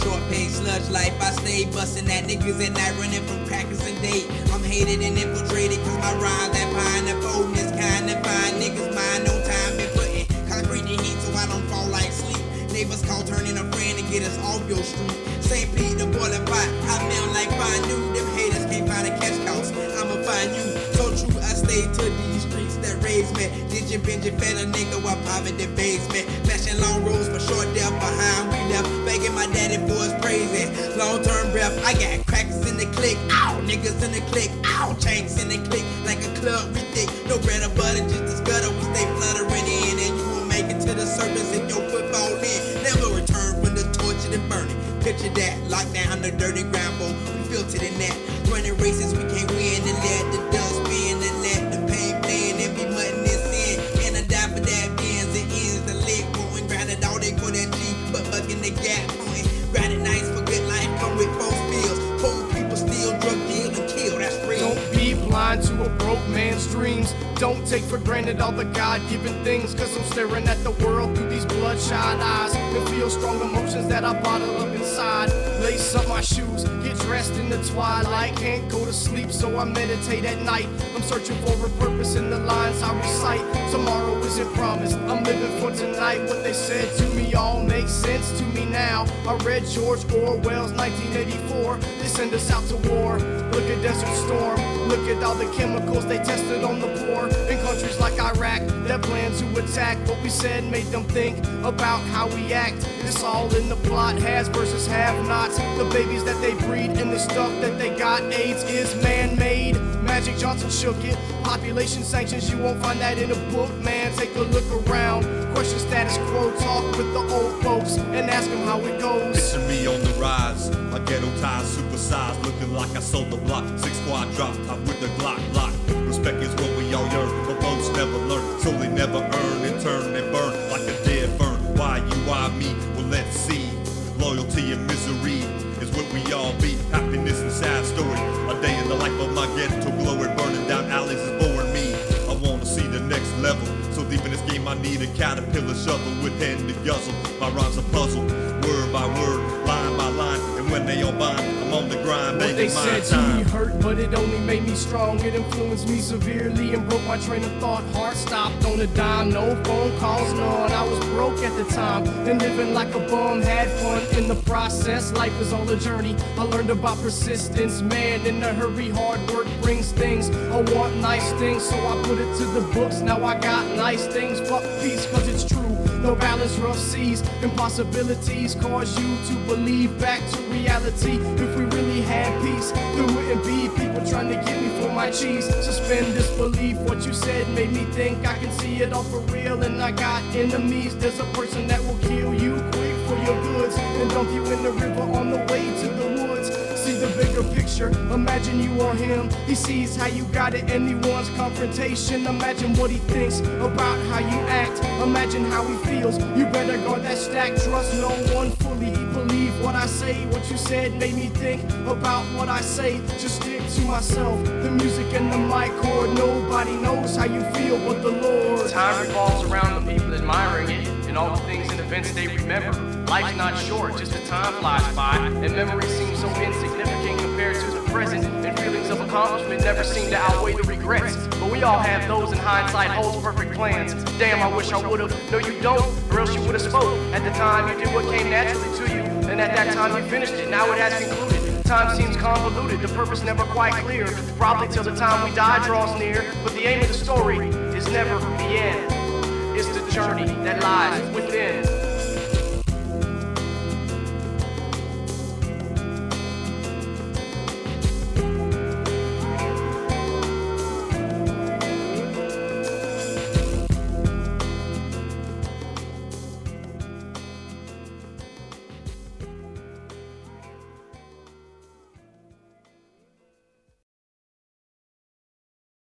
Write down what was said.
short paid sludge life. I stay busting at niggas at night, running from crackers and date. I'm hated and infiltrated cause my rhymes that fine. The folding is kind of fine. Niggas mind on time been putting concrete in heat so I don't fall like sleep. Neighbors call turning a friend to get us off your street. St. Pete, the boiling pot, I melt like fine new. Them haters can't find a cash cost, I'ma find you. So true, I stay to these streets that raise me. Did you binge and fed a nigga while poverty basement? Flashing long roads for short death behind we left. Begging my daddy for his praising. Long term breath, I got crackers in the click. Ow, niggas in the click. Ow, chanks in the click. Like a club, we thick. No bread or butter, just a gutter. We stay fluttering in. And you won't make it to the surface if your foot fall in. Never return from the torture and burning. Picture that, lock down the dirty ground, boy. We filtered in that. Running races, we can't win. And let the dust spin. And let the pain blend. And be mutton this sin. And I die for that Benz. It ends the lit. Going grounded all day for that G. But bucking the gap. Going grinding nice for good life. Come with folks bills. Poor people steal, drug deal, and kill. That's real. Don't be blind to a broke man's dreams. Don't take for granted all the God-given things. Cause I'm staring at the world through these bloodshot eyes. And feel strong emotions that I bottle up inside. Lace up my shoes, get dressed in the twilight. Can't go to sleep so I meditate at night. I'm searching for a purpose in the lines I recite. Tomorrow isn't promised, I'm living for tonight. What they said to me all makes sense to me now. I read George Orwell's 1984. They send us out to war. Look at Desert Storm. Look at all the chemicals they tested on the poor. In countries like Iraq that plan to attack. What we said made them think about how we act. It's all in the plot, has versus have-nots. The babies that they breed and the stuff that they got. AIDS is man-made. Magic Johnson shook it. Population sanctions, you won't find that in a book, man. Take a look around. Question status quo, talk with the old folks and ask them how it goes. Picture me on the rise, my ghetto ties supersized, looking like I sold the block. 6 squad drop top with the Glock lock. Respect is what we all yearn, but folks never learn, so they never earn and turn and burn like a dead burn. Why you, why me? Well, let's see. Loyalty and misery is what we all be. Happiness and sad story. A day in the life of my ghetto glory, burning down alleys is boring me. I wanna see the next level. So deep in this game, I need a caterpillar shovel with hand to guzzle. My rhymes a puzzle, word by word, line by line. And when they all bind, I'm on the grind, what they said to time. me hurt, but it only made me strong. It influenced me severely and broke my train of thought. Heart stopped on a dime, no phone calls, none. I was broke at the time and living like a bum. Had fun in the process, life is all a journey. I learned about persistence, man, in a hurry. Hard work brings things. I want nice things, so I put it to the books. Now I got nice things, fuck peace, cause it's true. No balance, rough seas, impossibilities cause you to believe back to reality. If we really had peace, there wouldn't be people trying to get me for my cheese. Suspend disbelief, what you said made me think I can see it all for real. And I got enemies, there's a person that will kill you quick for your goods and dump you in the river on the way to the woods. See the bigger picture, imagine you or him. He sees how you got it and he wants confrontation. Imagine what he thinks about how you act. Imagine how he feels. You better guard that stack, trust no one fully. Believe what I say, what you said made me think about what I say. Just stick to myself, the music and the mic cord. Nobody knows how you feel but the Lord. Time revolves around the people admiring it and all the things and events they remember. Life's not short, just as time flies by, and memories seem so insignificant compared to the present, and feelings of accomplishment never seem to outweigh the regrets. But we all have those in hindsight holds perfect plans. Damn, I wish I would've. No, you don't, or else you would've spoke. At the time, you did what came naturally to you, and at that time you finished it. Now it has concluded. Time seems convoluted, the purpose never quite clear. Probably till the time we die draws near. But the aim of the story is never the end. It's the journey that lies within.